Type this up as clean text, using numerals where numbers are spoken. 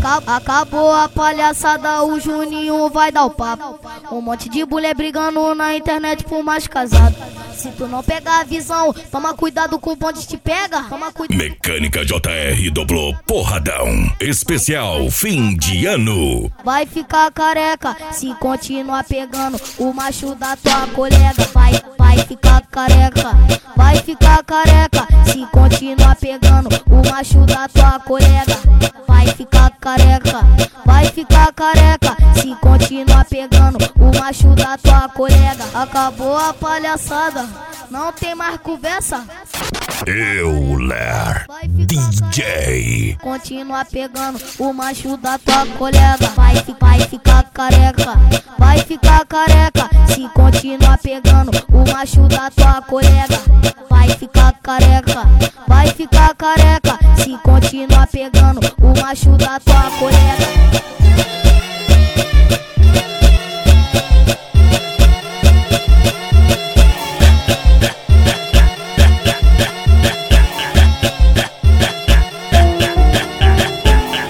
Acabou a palhaçada, o Juninho vai dar o papo. Um monte de mulher brigando na internet por mais casado. Se tu não pegar a visão, toma cuidado com o bonde te pega. Mecânica JR dobrou porradão. Especial fim de ano. Vai ficar careca se continuar pegando o macho da tua colega. Vai ficar careca. Vai ficar careca se continuar pegando o macho da tua colega. Vai ficar careca. Vai ficar careca se continuar pegando o macho da tua colega. Acabou a palhaçada, não tem mais conversa. Euler DJ. Continua pegando o macho da tua colega. Vai ficar careca. Vai ficar careca se continuar pegando o macho da tua colega. Vai ficar careca. Vai ficar careca se continuar pegando o macho da tua colega.